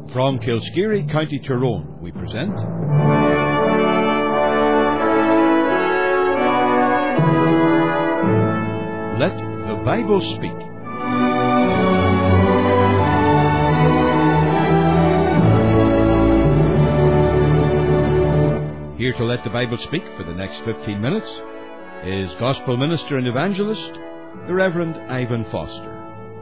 From Kilskeary, County Tyrone, we present Let the Bible Speak. Here to let the Bible speak for the next 15 minutes is Gospel Minister and Evangelist, the Reverend Ivan Foster.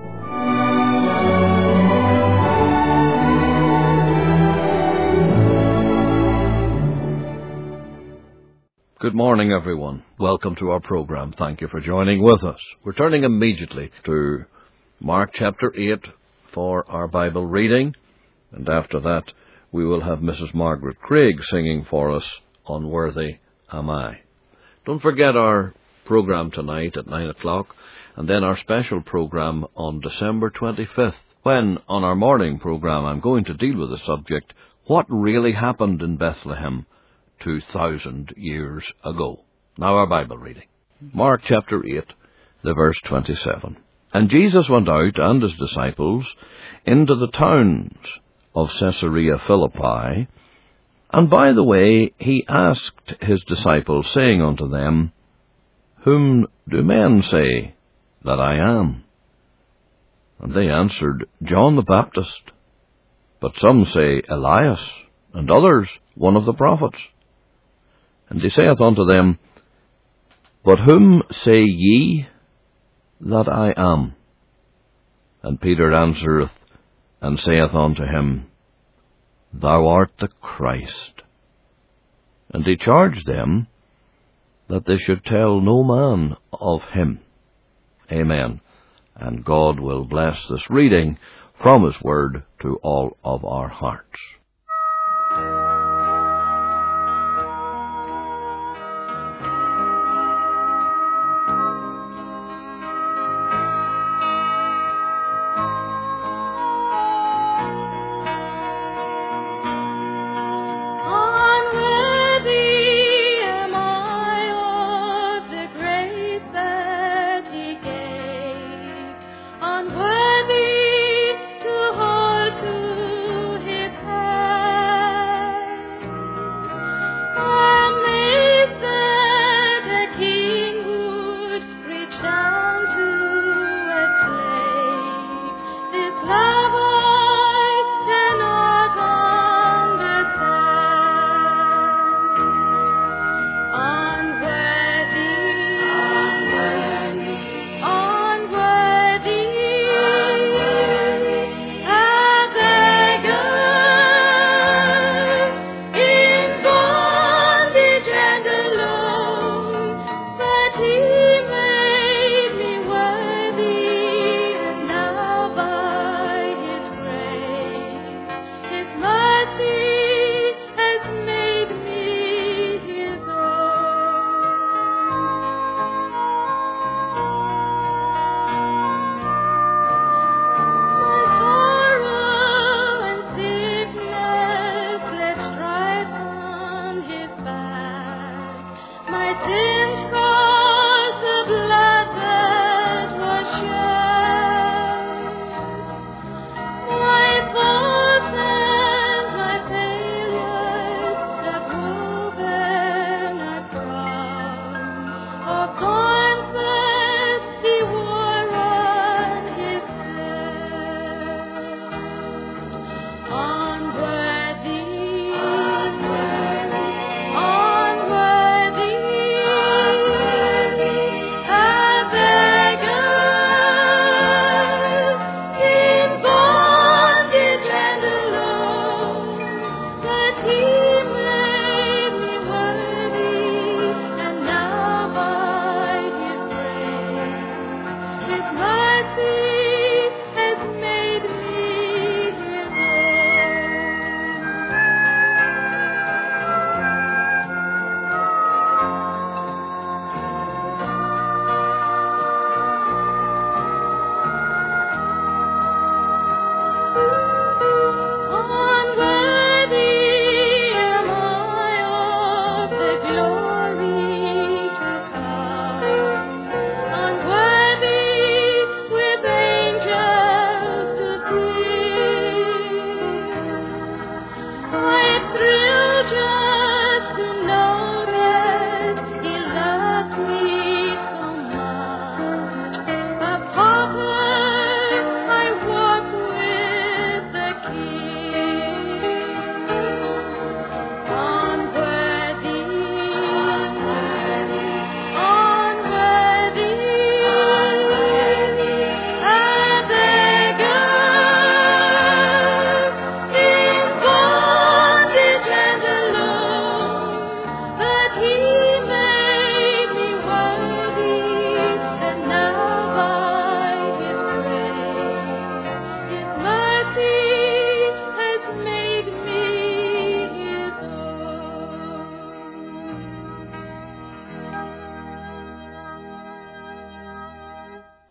Good morning, everyone. Welcome to our program. Thank you for joining with us. We're turning immediately to Mark chapter 8 for our Bible reading, and after that we will have Mrs. Margaret Craig singing for us, Unworthy Am I. Don't forget our program tonight at 9 o'clock, and then our special program on December 25th, when on our morning program I'm going to deal with the subject, What Really Happened in Bethlehem 2,000 years ago. Now our Bible reading. Mark chapter 8, the verse 27. And Jesus went out and his disciples into the towns of Caesarea Philippi, and by the way he asked his disciples, saying unto them, Whom do men say that I am? And they answered, John the Baptist, but some say Elias, and others one of the prophets. And he saith unto them, But whom say ye that I am? And Peter answereth and saith unto him, Thou art the Christ. And he charged them that they should tell no man of him. Amen. And God will bless this reading from his word to all of our hearts. Unworthy to hold to his hand.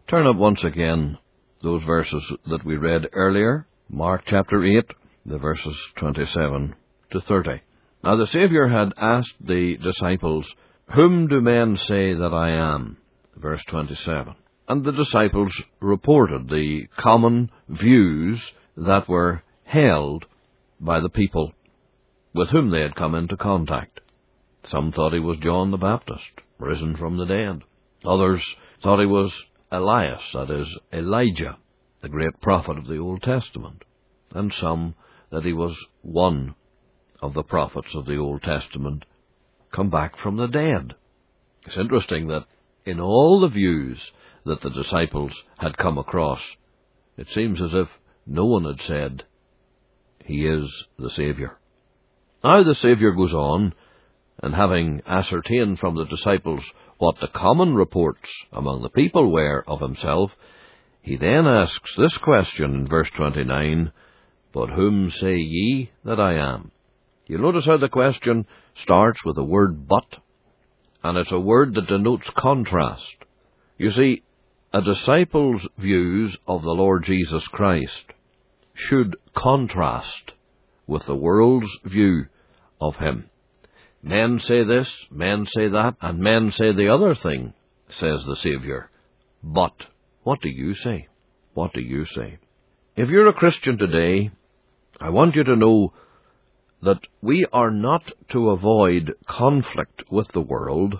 Turn up once again those verses that we read earlier, Mark chapter 8, the verses 27 to 30. Now the Saviour had asked the disciples, "Whom do men say that I am?" Verse 27. And the disciples reported the common views that were held by the people with whom they had come into contact. Some thought he was John the Baptist, risen from the dead. Others thought he was Elias, that is, Elijah, the great prophet of the Old Testament. And some that he was one of the prophets of the Old Testament come back from the dead. It's interesting that in all the views that the disciples had come across, it seems as if no one had said, "He is the Saviour." Now the Saviour goes on, and having ascertained from the disciples what the common reports among the people were of himself, he then asks this question in verse 29, "But whom say ye that I am?" You'll notice how the question starts with the word "but," and it's a word that denotes contrast. You see, a disciple's views of the Lord Jesus Christ should contrast with the world's view of him. Men say this, men say that, and men say the other thing, says the Saviour. But what do you say? What do you say? If you're a Christian today, I want you to know that we are not to avoid conflict with the world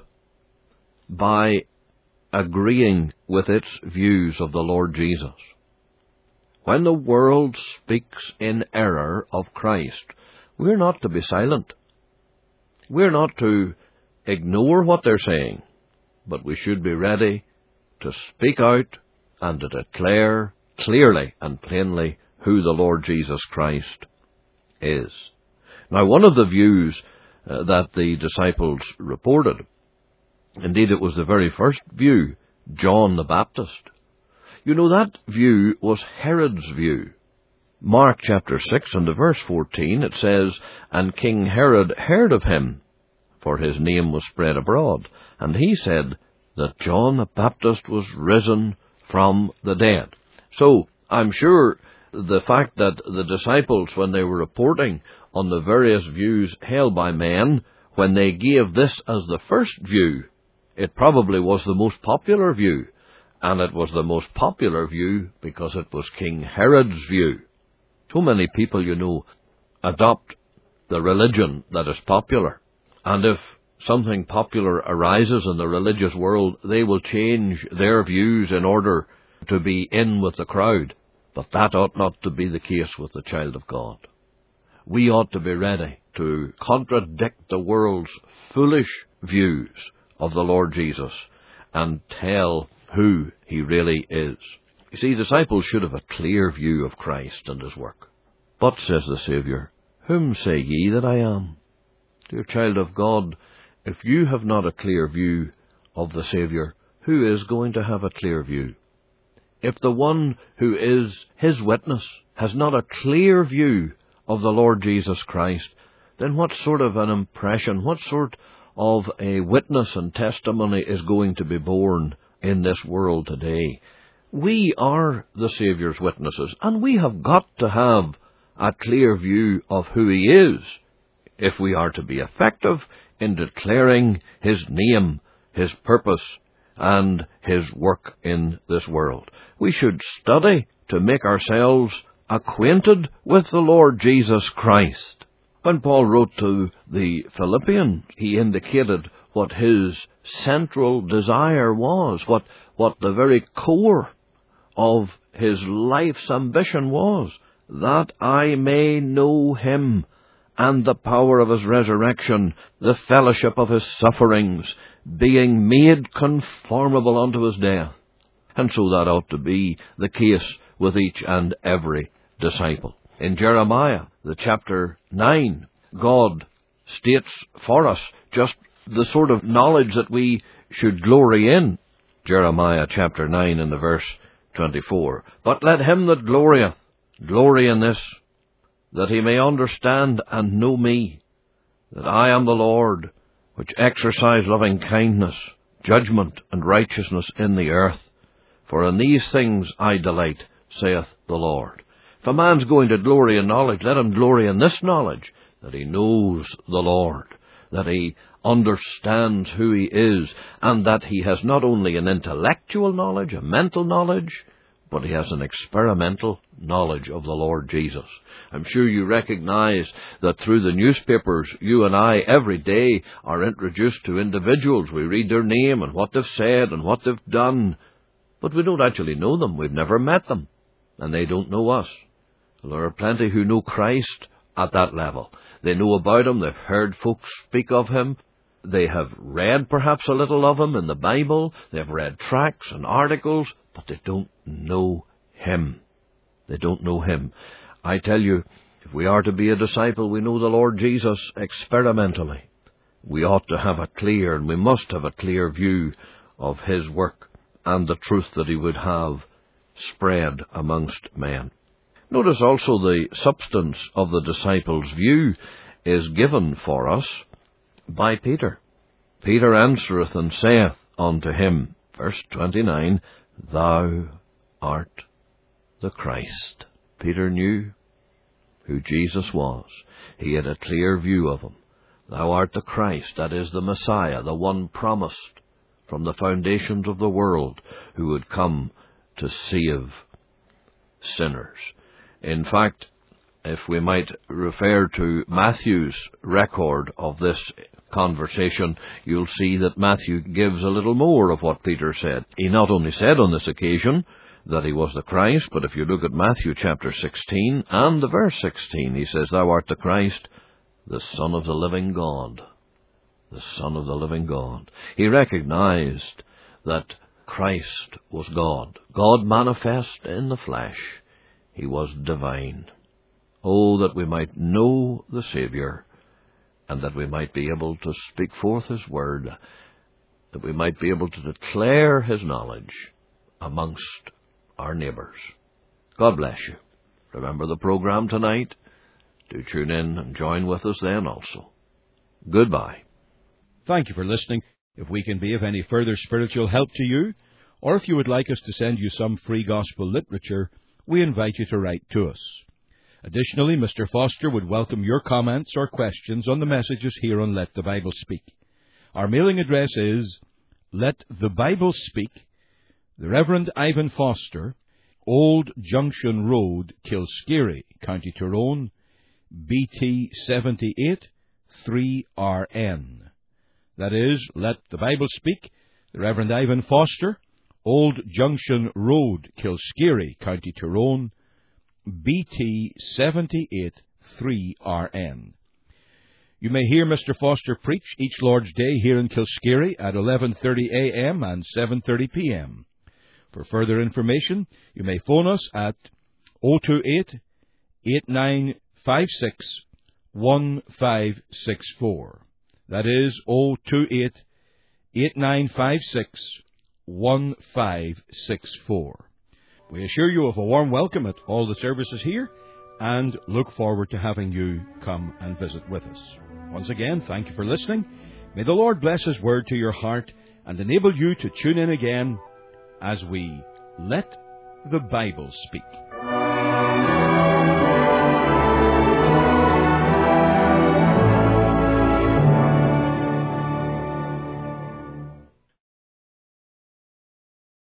by agreeing with its views of the Lord Jesus. When the world speaks in error of Christ, we're not to be silent. We're not to ignore what they're saying, but we should be ready to speak out and to declare clearly and plainly who the Lord Jesus Christ is. Now, one of the views that the disciples reported, indeed it was the very first view, John the Baptist. You know, that view was Herod's view. Mark chapter 6 and verse 14, it says, "And King Herod heard of him, for his name was spread abroad, and he said that John the Baptist was risen from the dead." So, I'm sure the fact that the disciples, when they were reporting on the various views held by men, when they gave this as the first view, it probably was the most popular view. And it was the most popular view because it was King Herod's view. So many people, you know, adopt the religion that is popular. And if something popular arises in the religious world, they will change their views in order to be in with the crowd. But that ought not to be the case with the child of God. We ought to be ready to contradict the world's foolish views of the Lord Jesus and tell who he really is. You see, disciples should have a clear view of Christ and his work. "But," says the Saviour, "whom say ye that I am?" Dear child of God, if you have not a clear view of the Saviour, who is going to have a clear view? If the one who is his witness has not a clear view of the Lord Jesus Christ, then what sort of an impression, what sort of a witness and testimony is going to be borne in this world today? We are the Saviour's witnesses, and we have got to have a clear view of who he is if we are to be effective in declaring his name, his purpose, and his work in this world. We should study to make ourselves acquainted with the Lord Jesus Christ. When Paul wrote to the Philippians, he indicated what his central desire was, what the very core of his life's ambition was, that I may know him and the power of his resurrection, the fellowship of his sufferings, being made conformable unto his death. And so that ought to be the case with each and every disciple. In Jeremiah, the chapter 9, God states for us just the sort of knowledge that we should glory in. Jeremiah chapter 9 and the verse 24. "But let him that glorieth glory in this, that he may understand and know me, that I am the Lord, which exercise loving kindness, judgment, and righteousness in the earth. For in these things I delight, saith the Lord. If a man's going to glory in knowledge, let him glory in this knowledge, that he knows the Lord, that he understands who he is, and that he has not only an intellectual knowledge, a mental knowledge, but he has an experimental knowledge of the Lord Jesus. I'm sure you recognize that through the newspapers, you and I every day are introduced to individuals. We read their name and what they've said and what they've done, but we don't actually know them. We've never met them, and they don't know us. There are plenty who know Christ at that level. They know about him, they've heard folks speak of him, they have read perhaps a little of him in the Bible, they've read tracts and articles, but they don't know him. They don't know him. I tell you, if we are to be a disciple, we know the Lord Jesus experimentally. We ought to have a clear, and we must have a clear view of his work and the truth that he would have spread amongst men. Notice also the substance of the disciples' view is given for us by Peter. Peter answereth and saith unto him, verse 29, Thou art the Christ. Peter knew who Jesus was. He had a clear view of him. Thou art the Christ, that is the Messiah, the one promised from the foundations of the world, who would come to save sinners. In fact, if we might refer to Matthew's record of this conversation, you'll see that Matthew gives a little more of what Peter said. He not only said on this occasion that he was the Christ, but if you look at Matthew chapter 16 and the verse 16, he says, Thou art the Christ, the Son of the living God. The Son of the living God. He recognized that Christ was God. God manifest in the flesh. He was divine. Oh, that we might know the Saviour, and that we might be able to speak forth his word, that we might be able to declare his knowledge amongst our neighbours. God bless you. Remember the program tonight. Do tune in and join with us then also. Goodbye. Thank you for listening. If we can be of any further spiritual help to you, or if you would like us to send you some free gospel literature, we invite you to write to us. Additionally, Mr. Foster would welcome your comments or questions on the messages here on Let the Bible Speak. Our mailing address is Let the Bible Speak, the Reverend Ivan Foster, Old Junction Road, Kilskeary, County Tyrone, BT 78 3RN. That is, Let the Bible Speak, the Reverend Ivan Foster, Old Junction Road, Kilskeary, County Tyrone, BT 78 3RN. You may hear Mr. Foster preach each Lord's Day here in Kilskeary at 11:30 a.m. and 7:30 p.m. For further information, you may phone us at 028-8956-1564. That is 028-8956-1564. We assure you of a warm welcome at all the services here and look forward to having you come and visit with us. Once again, thank you for listening. May the Lord bless his word to your heart and enable you to tune in again as we Let the Bible Speak.